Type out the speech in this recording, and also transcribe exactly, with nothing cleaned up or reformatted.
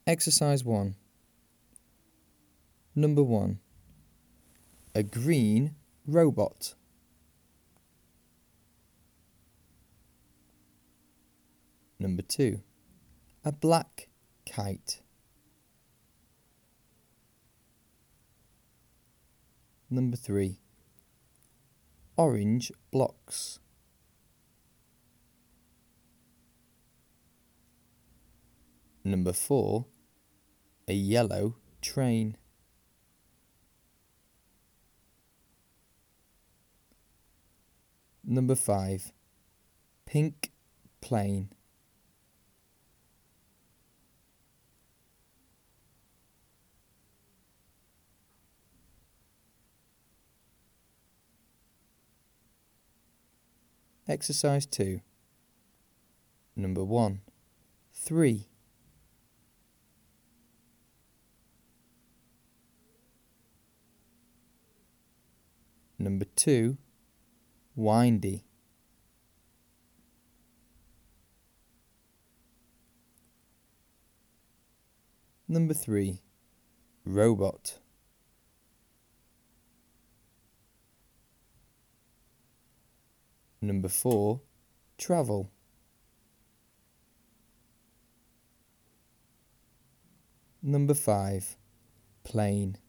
Exercise one. Number one. A green robot. Number two. A black kite. Number three. Orange blocks. Number four. A yellow train. Number five. Pink plane. Exercise two. Number one. Three. Number two. Windy. Number three. Robot. Number four. Travel. Number five. Plane.